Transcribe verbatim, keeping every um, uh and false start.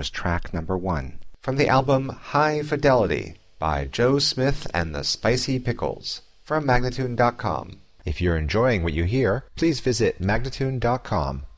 was track number one, from the album High Fidelity by Joe Smith and the Spicy Pickles, from Magnatune dot com. If you're enjoying what you hear, please visit Magnatune dot com